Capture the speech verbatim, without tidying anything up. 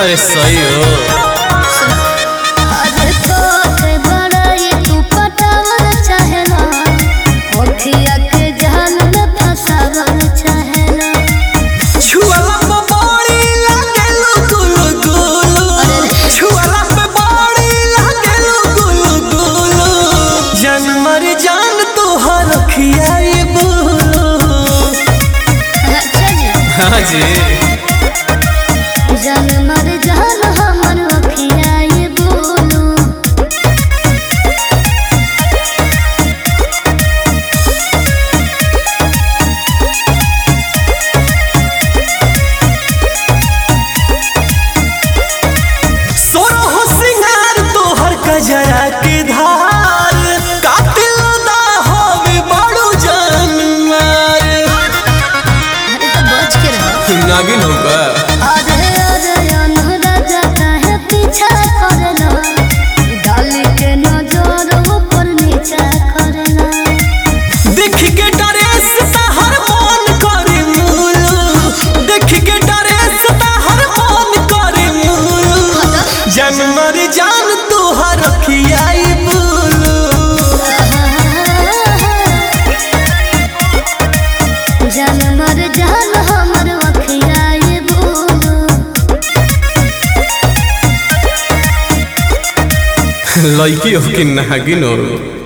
अरे सही हो। अरे तोते बड़ाई तू पटावल चाहेला, होठिया के जाल में फसावल चाहेला। छुआला पे बड़ी लागेलू गुलू गुलू, छुआला पे बड़ी लागेलू गुलू गुलू। जान मर जान तोहर खियाई बोलो। अच्छा जी। हाँ जी। जान मर जान हमर अखियाई बोलो। सोरो हो सिंगार तोहर कजरा के धार, कातिल दा होवे बड़ू जानवर। अरे तो बच के रहो। नागिन होगा। अरे अरे अनहरा जाता है पीछा करना, डाली के नजर ऊपर नीचा करना। देख के ड्रेस तहर मन करे मुलू, देख के ड्रेस तहर मन करे मुलू। जान मर जान तोहर खियाई बोलो। जान मर जान हमर अखियाई बोलो। लड़की हो कि नागिन हो।